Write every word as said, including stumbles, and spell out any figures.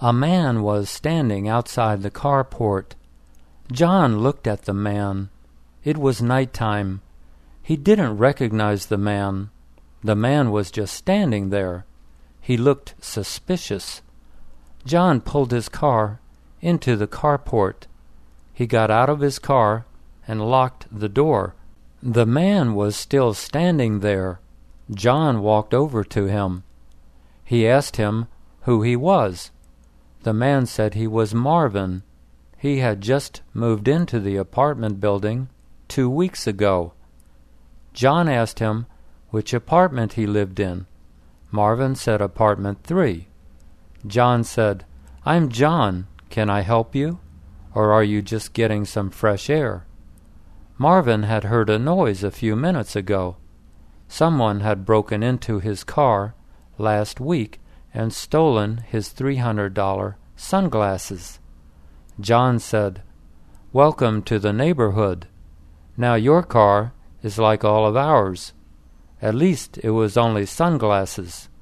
A man was standing outside the carport. John looked at the man. It was nighttime. He didn't recognize the man. The man was just standing there. He looked suspicious. John pulled his car into the carport. He got out of his car and locked the door. The man was still standing there. John walked over to him. He asked him who he was. The man said he was Marvin. He had just moved into the apartment building two weeks ago. John asked him which apartment he lived in. Marvin said apartment three. John said, "I'm John. Can I help you? Or are you just getting some fresh air?" Marvin had heard a noise a few minutes ago. Someone had broken into his car last week and stolen his three hundred dollar sunglasses. John said, "Welcome to the neighborhood. Now your car is like all of ours. At least it was only sunglasses.